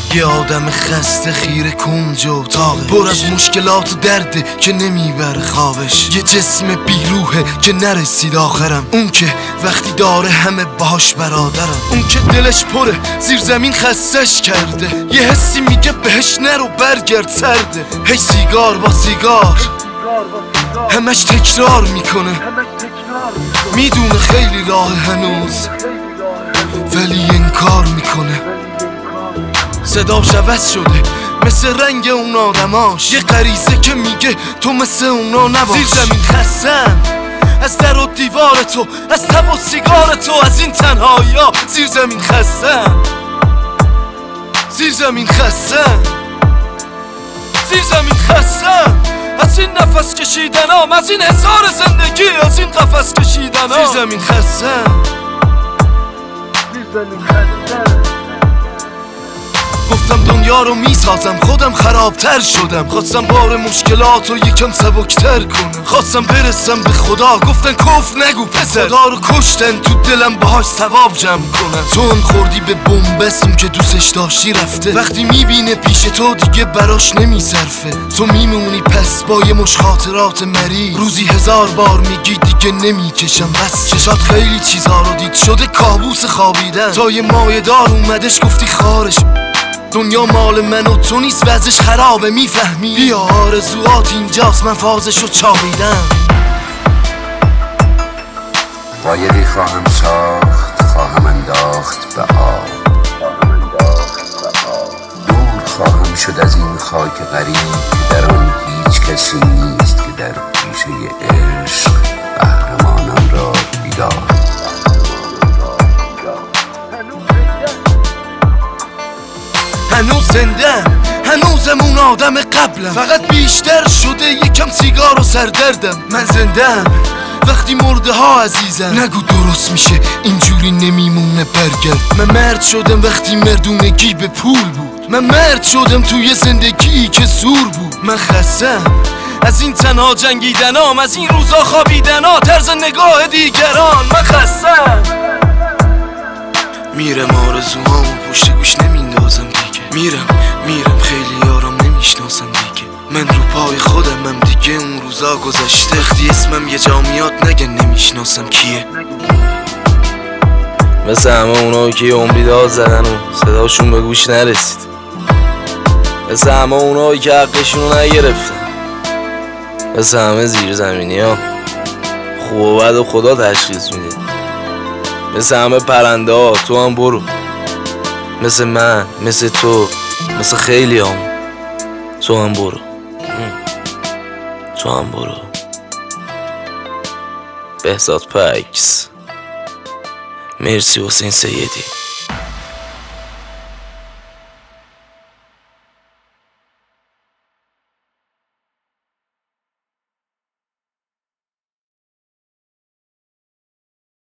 یه آدم خسته خیره کنج اتاقه، پر از مشکلات و درده که نمیبره خوابش. یه جسم بیروحه که نرسید آخرم، اون که وقتی داره همه باش برادرم. اون که دلش پره زیر زمین خستش کرده، یه حسی میگه بهش نرو برگرد سرده. هی سیگار با سیگار همش تکرار میکنه، میدونه خیلی راه هنوز ولی انکار میکنه. صداش عوض شده مثل رنگ اون آدماش، یه غریزه که میگه تو مثل اونا نباش. زیر زمین خستم از در و دیوار تو، از تب و سیگار تو، از این تنهایی ها. زیر زمین خستم، زیر زمین خستم، زیر زمین خستم از این نفس کشیدنام، از این هزار زندگی، از این قفس کشیدنام. زیر زمین خستم، زیر زمین خستم. گفتم دنیا رو میسازم، خودم خرابتر شدم. خواستم بار مشکلات رو یکم سبکتر کنم، خواستم برسم به خدا. گفتن کف نگو پسر، خدا رو کشتن تو دلم باهاش ثواب جمع کنم. تو هم خوردی به بومبستون که دوستش داشتی رفته، وقتی میبینه پیش تو دیگه براش نمیصرفه. تو میمونی پس با یه مش خاطرات مریض، روزی 1000 بار میگی دیگه نمیکشم بس. چشات خیلی چیزا رو دید، شده کابوس خوابیدن. تا یه مایه دار اومدش گفتی خارش، دنیا مال من و تو نیست، وضعش خرابه میفهمی. بیا آرزوات اینجاست، من فازشو چاقیدم. قایقی خواهم ساخت، خواهم انداخت به آب، دور خواهم شد از این خاک غریب که در آن هیچ کسی نیست که در پیشه عشق قهرمانان را بیدار. هنوز زندم، هنوزم اون آدم قبلم، فقط بیشتر شده یکم سیگار و سردردم. من زندم وقتی مرده ها عزیزم، نگو درست میشه اینجوری نمیمونه برگرد. من مرد شدم وقتی مردونگی به پول بود، من مرد شدم توی زندگی که زور بود. من خستم از این تنها جنگیدنام، از این روزا خوابیدنا، طرز نگاه دیگران. من خستم، میرم آرزوهامو پشت گوش نمیندازم دیگه. میرم خیلی یارم نمیشناسم دیگه. من رو پای خودمم دیگه، اون روزا گذشته. وقتی اسمم یه جا میاد نگن نمیشناسم کیه. مثل همه اونایی که عمری داد زدن و صداشون به گوش نرسید، مثل همه اونایی که حقشونو نگرفتن، مثل همه زیر زمینی ها خوب و بد و خدا تشخیص میده. مثل همه پرنده ها تو هم برو، مثل من، مثل تو، مثل خیلی هم تو هم برو، تو هم برو. بهزاد پکس. مرسی حسین سیدی.